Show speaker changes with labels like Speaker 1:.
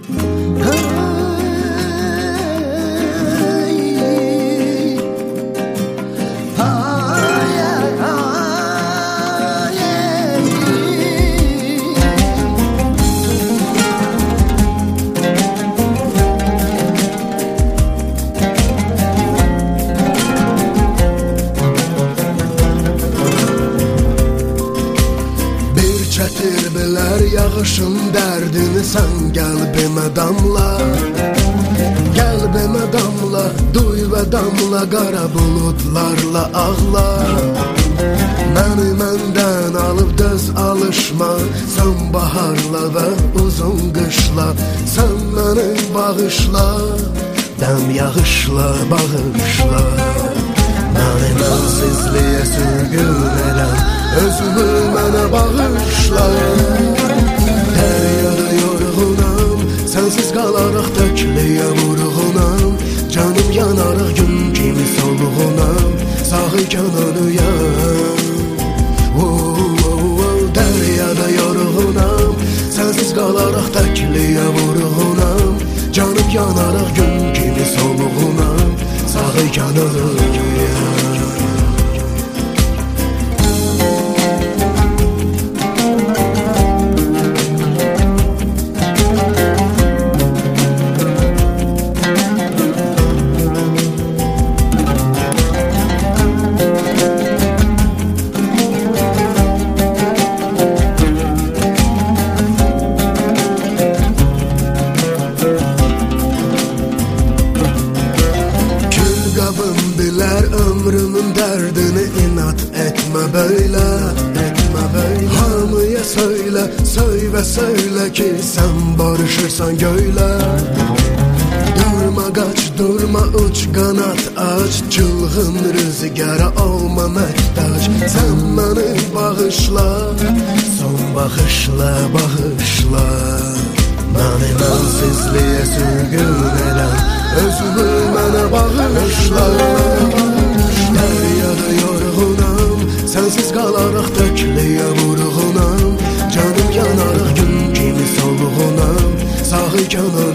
Speaker 1: Çətirbələr yağışın dərdini sən qəlbimə damla. Qəlbimə damla, duy və damla, qara buludlarla ağla. Məni məndən alıb düz alışma, sən baharla və uzun qışla. Sən məni bağışla, dəm yağışla bağışla. Məni mənsizliyə sürgün edən özümü mənə bağışla. Dəryada yorğunam, sənsiz qalaraq təkliyə vurğunam. Canım yanaraq gün kimi solğunam, sağ ikən ölüyəm. Dəryada yorğunam, sənsiz qalaraq təkliyə vurğunam. Canım yanaraq gün kimi solğunam, sağ ikən ölüyəm. Ömrümün dərdini inat etmə böylə, etmə böylə. Hamıya söylə, söylə, söylə ki sən barışırsan göylə. Durma qaç, durma uç, qanat aç, çılğın rüzgara olma məhtac. Sən məni bağışla, son baxışla bağışla. Məni mənsizliyə sürgün edən özümü mənə bağışla. Dəryada yorğunam, sənsiz qalaraq təkliyə vurğunam. Canım yanaraq gün kimi solğunam, sağ ikən ölüyəm.